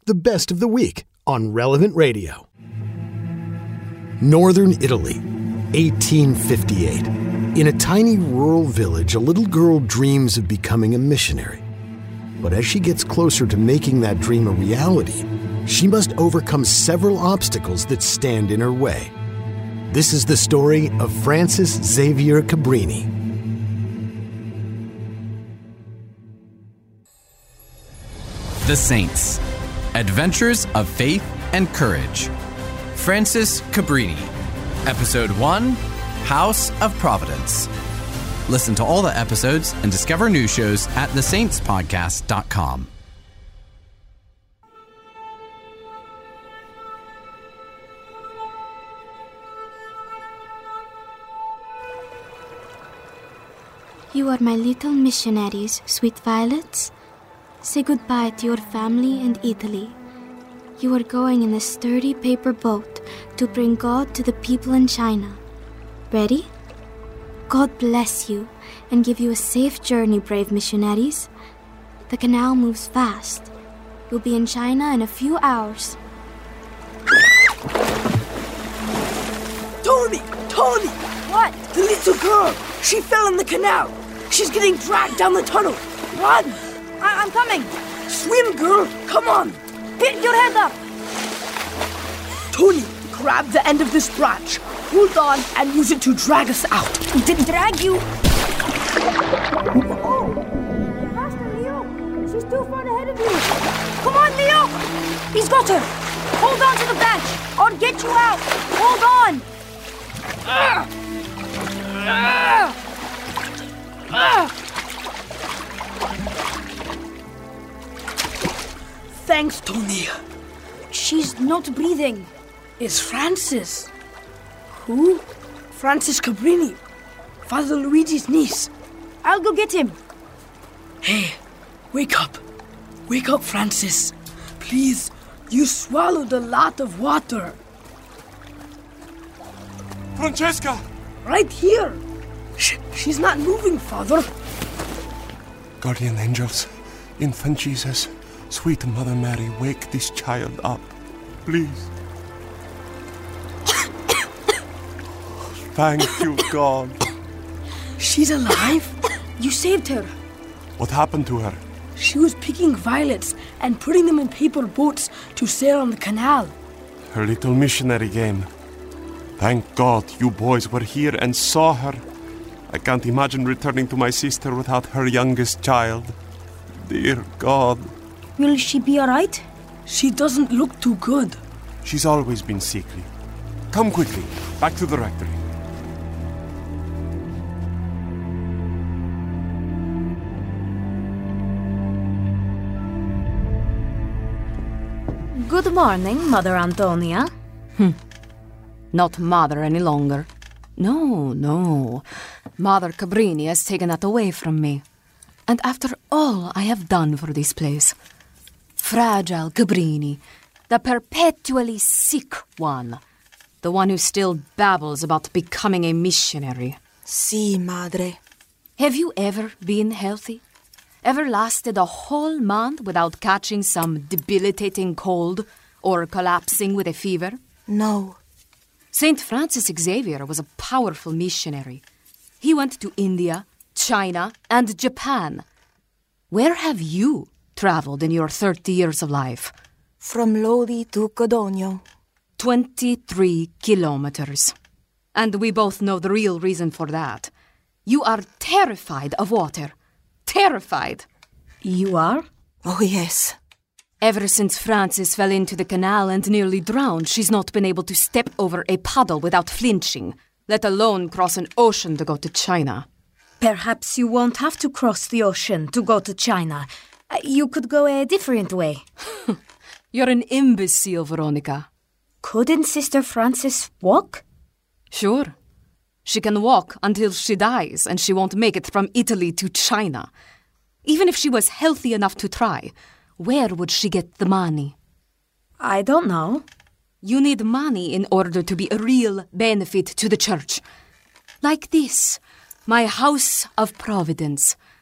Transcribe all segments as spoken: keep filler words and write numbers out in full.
the best of the week on Relevant Radio. Northern Italy, eighteen fifty-eight. In a tiny rural village, a little girl dreams of becoming a missionary. But as she gets closer to making that dream a reality, she must overcome several obstacles that stand in her way. This is the story of Francis Xavier Cabrini. The Saints. Adventures of Faith and Courage. Francis Cabrini. Episode one, House of Providence. Listen to all the episodes and discover new shows at the saints podcast dot com. You are my little missionaries, sweet violets. Say goodbye to your family and Italy. You are going in a sturdy paper boat to bring God to the people in China. Ready? God bless you and give you a safe journey, brave missionaries. The canal moves fast. You'll be in China in a few hours. Tony! Tony! What? The little girl! She fell in the canal! She's getting dragged down the tunnel! Run! I- I'm coming! Swim, girl! Come on! Pick your head up! Tony, grab the end of this branch. Hold on and use it to drag us out. Did drag you? Oh! Faster, Leo! She's too far ahead of you! Come on, Leo! He's got her! Hold on to the bench! I'll get you out! Hold on! Ah! Ah! Ah! Thanks, Tony. She's not breathing. It's Francis. Who? Francis Cabrini. Father Luigi's niece. I'll go get him. Hey, wake up. Wake up, Francis. Please, you swallowed a lot of water. Francesca! Right here. Sh- she's not moving, Father. Guardian angels, infant Jesus, sweet Mother Mary, wake this child up, please. Thank you, God. She's alive? You saved her. What happened to her? She was picking violets and putting them in paper boats to sail on the canal. Her little missionary game. Thank God you boys were here and saw her. I can't imagine returning to my sister without her youngest child. Dear God. Will she be all right? She doesn't look too good. She's always been sickly. Come quickly, back to the rectory. Good morning, Mother Antonia. Hm. Not Mother any longer. No, no. Mother Cabrini has taken that away from me. And after all I have done for this place, fragile Cabrini, the perpetually sick one, the one who still babbles about becoming a missionary. Si, madre. Have you ever been healthy? Ever lasted a whole month without catching some debilitating cold or collapsing with a fever? No. Saint Francis Xavier was a powerful missionary. He went to India, China, and Japan. Where have you traveled in your thirty years of life? From Lodi to Codogno. Twenty-three kilometers. And we both know the real reason for that. You are terrified of water. Terrified. You are? Oh, yes. Ever since Francis fell into the canal and nearly drowned, she's not been able to step over a puddle without flinching, let alone cross an ocean to go to China. Perhaps you won't have to cross the ocean to go to China. Uh, you could go a different way. You're an imbecile, Veronica. Couldn't Sister Francis walk? Sure. She can walk until she dies, and she won't make it from Italy to China. Even if she was healthy enough to try, where would she get the money? I don't know. You need money in order to be a real benefit to the church. Like this, my House of Providence.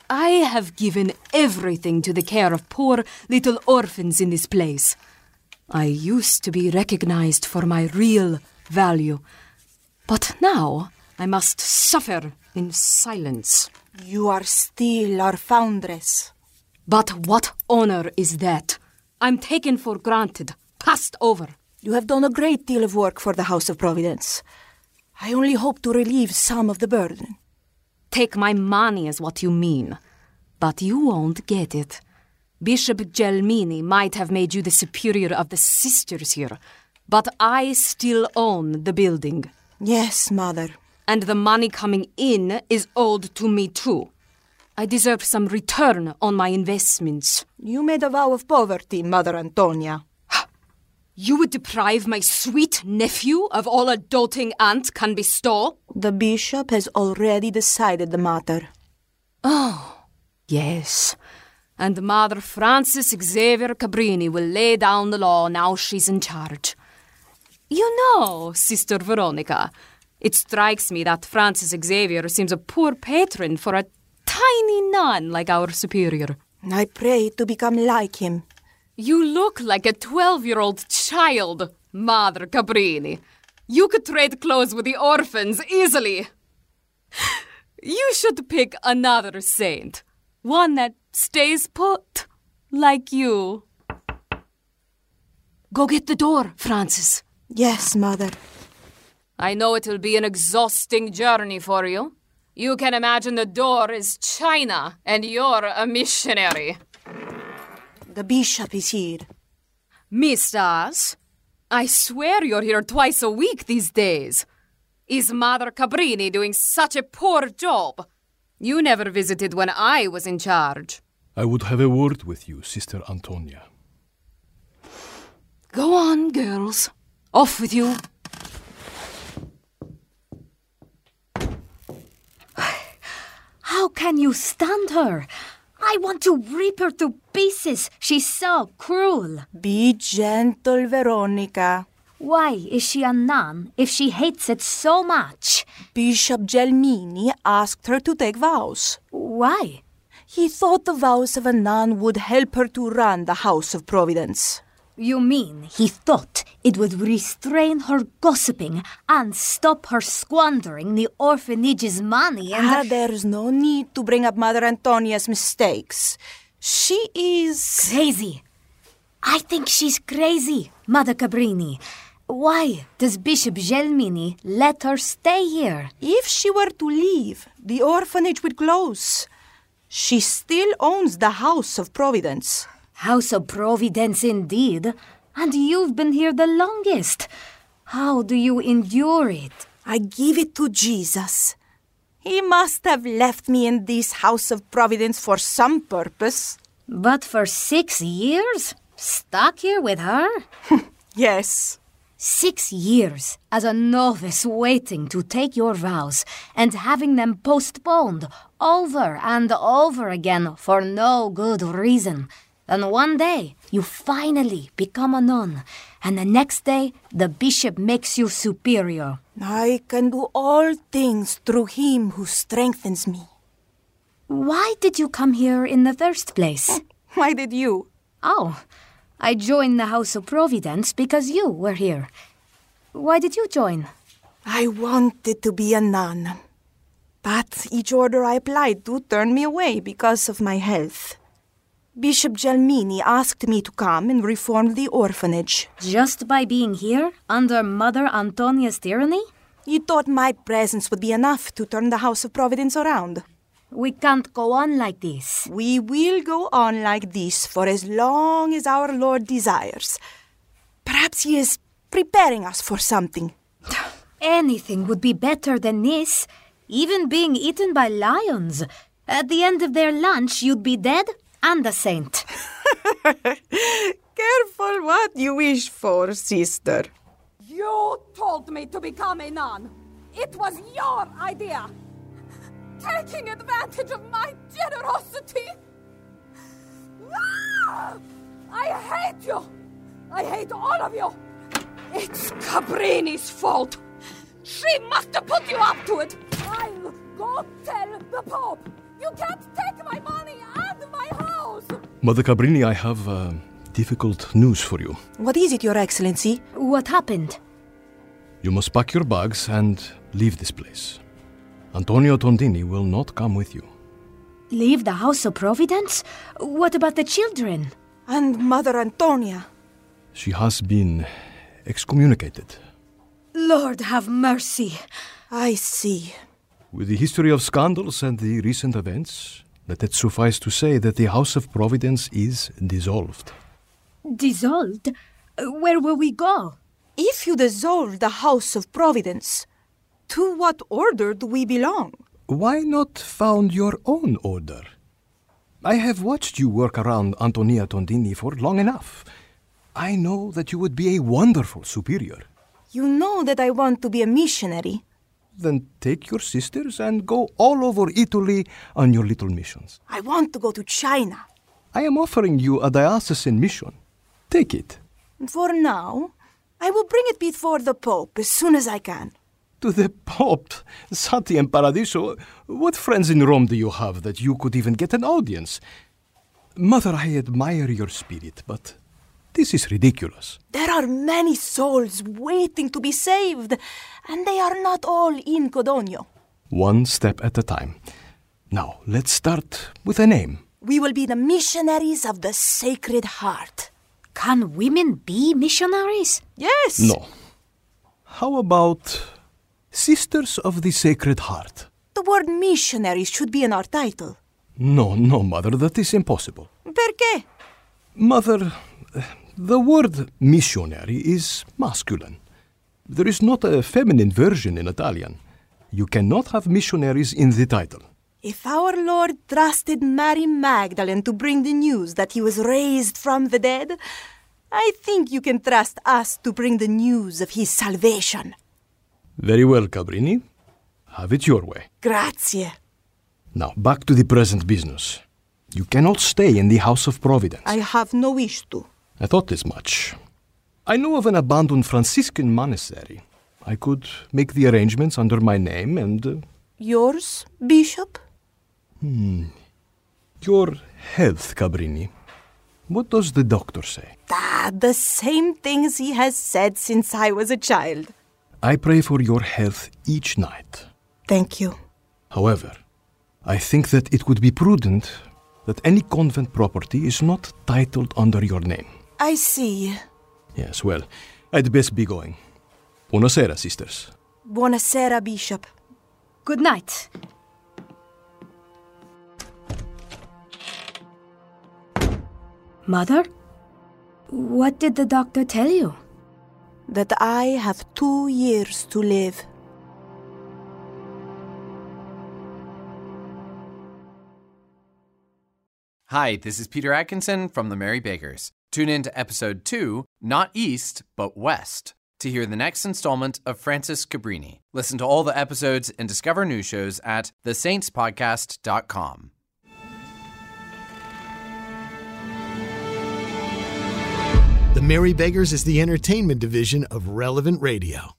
I have given everything to the care of poor little orphans in this place. I used to be recognized for my real value, but now I must suffer in silence. You are still our foundress. But what honor is that? I'm taken for granted, passed over. You have done a great deal of work for the House of Providence. I only hope to relieve some of the burden. Take my money is what you mean. But you won't get it. Bishop Gelmini might have made you the superior of the sisters here, but I still own the building. Yes, Mother. And the money coming in is owed to me too. I deserve some return on my investments. You made a vow of poverty, Mother Antonia. You would deprive my sweet nephew of all a doting aunt can bestow? The bishop has already decided the matter. Oh, yes. And Mother Frances Xavier Cabrini will lay down the law now she's in charge. You know, Sister Veronica, it strikes me that Francis Xavier seems a poor patron for a tiny nun like our superior. I pray to become like him. You look like a twelve-year-old child, Mother Cabrini. You could trade clothes with the orphans easily. You should pick another saint. One that stays put, like you. Go get the door, Francis. Yes, Mother. I know it'll be an exhausting journey for you. You can imagine the door is China, and you're a missionary. The bishop is here. Mistas, I swear you're here twice a week these days. Is Mother Cabrini doing such a poor job? You never visited when I was in charge. I would have a word with you, Sister Antonia. Go on, girls. Off with you. How can you stand her? I want to rip her to pieces. She's so cruel. Be gentle, Veronica. Why is she a nun if she hates it so much? Bishop Gelmini asked her to take vows. Why? He thought the vows of a nun would help her to run the House of Providence. You mean he thought it would restrain her gossiping and stop her squandering the orphanage's money and... Ah, there's no need to bring up Mother Antonia's mistakes. She is... Crazy. I think she's crazy, Mother Cabrini. Why does Bishop Gelmini let her stay here? If she were to leave, the orphanage would close. She still owns the House of Providence. House of Providence indeed. And you've been here the longest. How do you endure it? I give it to Jesus. He must have left me in this House of Providence for some purpose. But for six years? Stuck here with her? Yes. Six years as a novice waiting to take your vows and having them postponed over and over again for no good reason. Then one day, you finally become a nun, and the next day, the bishop makes you superior. I can do all things through him who strengthens me. Why did you come here in the first place? Why did you? Oh, I joined the House of Providence because you were here. Why did you join? I wanted to be a nun, but each order I applied to turned me away because of my health. Bishop Gelmini asked me to come and reform the orphanage. Just by being here, under Mother Antonia's tyranny? He thought my presence would be enough to turn the House of Providence around. We can't go on like this. We will go on like this for as long as our Lord desires. Perhaps he is preparing us for something. Anything would be better than this. Even being eaten by lions. At the end of their lunch, you'd be dead and a saint. Careful what you wish for, sister. You told me to become a nun. It was your idea. Taking advantage of my generosity. Ah! I hate you. I hate all of you. It's Cabrini's fault. She must have put you up to it. I'll go tell the Pope. You can't take my money and my house! Mother Cabrini, I have uh, difficult news for you. What is it, Your Excellency? What happened? You must pack your bags and leave this place. Antonio Tondini will not come with you. Leave the House of Providence? What about the children? And Mother Antonia? She has been excommunicated. Lord have mercy. I see. With the history of scandals and the recent events, let it suffice to say that the House of Providence is dissolved. Dissolved? Where will we go? If you dissolve the House of Providence, to what order do we belong? Why not found your own order? I have watched you work around Antonia Tondini for long enough. I know that you would be a wonderful superior. You know that I want to be a missionary. Then take your sisters and go all over Italy on your little missions. I want to go to China. I am offering you a diocesan mission. Take it. For now, I will bring it before the Pope as soon as I can. To the Pope? Santi and Paradiso, what friends in Rome do you have that you could even get an audience? Mother, I admire your spirit, but this is ridiculous. There are many souls waiting to be saved, and they are not all in Codogno. One step at a time. Now, let's start with a name. We will be the missionaries of the Sacred Heart. Can women be missionaries? Yes. No. How about Sisters of the Sacred Heart? The word missionaries should be in our title. No, no, Mother, that is impossible. Perché? Mother, the word missionary is masculine. There is not a feminine version in Italian. You cannot have missionaries in the title. If our Lord trusted Mary Magdalene to bring the news that he was raised from the dead, I think you can trust us to bring the news of his salvation. Very well, Cabrini. Have it your way. Grazie. Now, back to the present business. You cannot stay in the House of Providence. I have no wish to. I thought as much. I know of an abandoned Franciscan monastery. I could make the arrangements under my name and... Uh, Yours, Bishop? Hmm. Your health, Cabrini. What does the doctor say? Ah, the same things he has said since I was a child. I pray for your health each night. Thank you. However, I think that it would be prudent that any convent property is not titled under your name. I see. Yes, well, I'd best be going. Buonasera, sisters. Buonasera, Bishop. Good night. Mother? What did the doctor tell you? That I have two years to live. Hi, this is Peter Atkinson from the Merry Bakers. Tune in to episode two, not East, but West, to hear the next installment of Francis Cabrini. Listen to all the episodes and discover new shows at the saints podcast dot com. The Merry Beggars is the entertainment division of Relevant Radio.